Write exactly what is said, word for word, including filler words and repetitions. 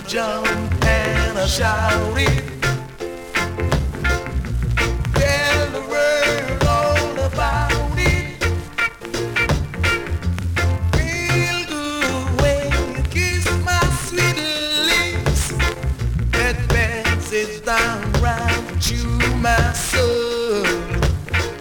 jump and I shout it. Tell the world all about it. Feel good when you kiss my sweet lips. That passes down round you.